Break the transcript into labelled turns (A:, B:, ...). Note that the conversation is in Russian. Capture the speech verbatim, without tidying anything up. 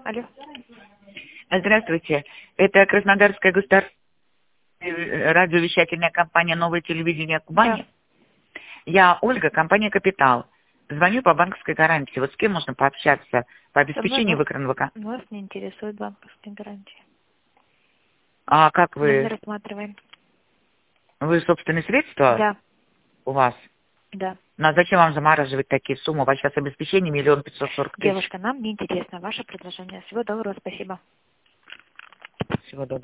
A: Алло.
B: Здравствуйте. Это Краснодарская государственная радиовещательная компания «Новое телевидение Кубани».
A: Да.
B: Я Ольга, компания «Капитал». Звоню по банковской гарантии. Вот с кем можно пообщаться по обеспечению
A: Давно
B: выигранного ка-
A: нас не интересует банковские гарантии.
B: А как
A: Мы не
B: вы?
A: рассматриваем.
B: Вы собственные средства
A: Да,
B: у вас?
A: да.
B: Ну а зачем вам замораживать такие суммы? У вас сейчас обеспечение миллион пятьсот сорок тысяч.
A: Девушка, нам не интересно ваше предложение. Всего доброго, спасибо.
B: Всего доброго.